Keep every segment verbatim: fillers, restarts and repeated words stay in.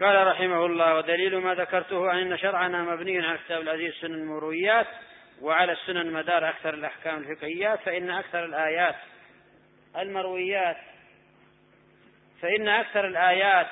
قال رحمه الله: ودليل ما ذكرته أن شرعنا مبني على الكتاب العزيز سنن المرويات، وعلى السنن مدار أكثر الأحكام الفقهيات، فإن أكثر الآيات المرويات فإن أكثر الآيات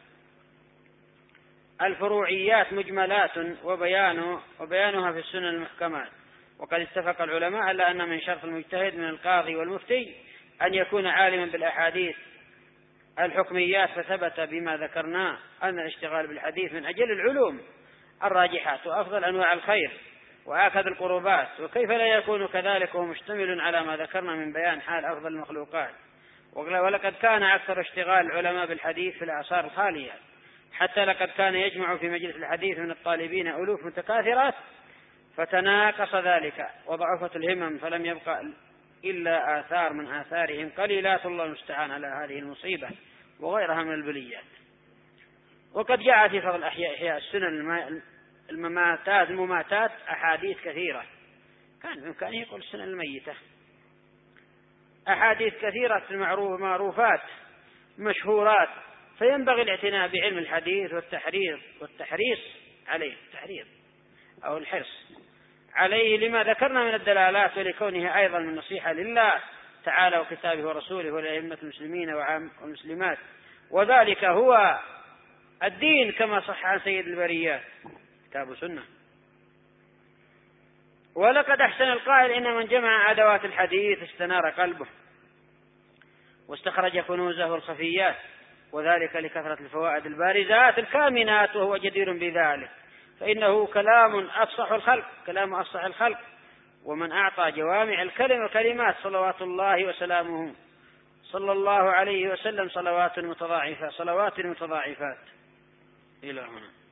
الفروعيات مجملات وبيان وبيانها في السنن المحكمات. وقد اتفق العلماء على أن من شرط المجتهد من القاضي والمفتي أن يكون عالما بالأحاديث الحكميات، فثبت بما ذكرناه أن الاشتغال بالحديث من أجل العلوم الراجحات وأفضل أنواع الخير وآكد القربات، وكيف لا يكون كذلك وهو مشتمل على ما ذكرنا من بيان حال أفضل المخلوقات. ولقد كان أكثر اشتغال العلماء بالحديث في الأعصار الخالية، حتى لقد كان يجمع في مجلس الحديث من الطالبين ألوف متكاثرات، فتناقص ذلك وضعفت الهمم، فلم يبقى إلا آثار من آثارهم قليلات، الله المستعان على هذه المصيبة وغيرها من البليات. وقد جاء في فضل إحياء السنن المماتات المماتات أحاديث كثيرة، كان بإمكانه يقول السنن الميتة، أحاديث كثيرة معروفات مشهورات، فينبغي الاعتناء بعلم الحديث والتحرير والتحريص عليه التحرير أو الحرص عليه لما ذكرنا من الدلالات، ولكونه أيضا من نصيحة لله تعالى وكتابه ورسوله ولأئمة المسلمين والمسلمات، وذلك هو الدين كما صح عن سيد البريات كتاب سنة. ولقد أحسن القائل: إن من جمع أدوات الحديث استنار قلبه واستخرج كنوزه الخفيات، وذلك لكثرة الفوائد البارزات الكامنات، وهو جدير بذلك، فإنه كلام أفصح الخلق كلام أفصح الخلق ومن أعطى جوامع الكلم الكلمات صلوات الله وسلامه صلى الله عليه وسلم صلوات متضاعفة صلوات متضاعفات إلى هنا.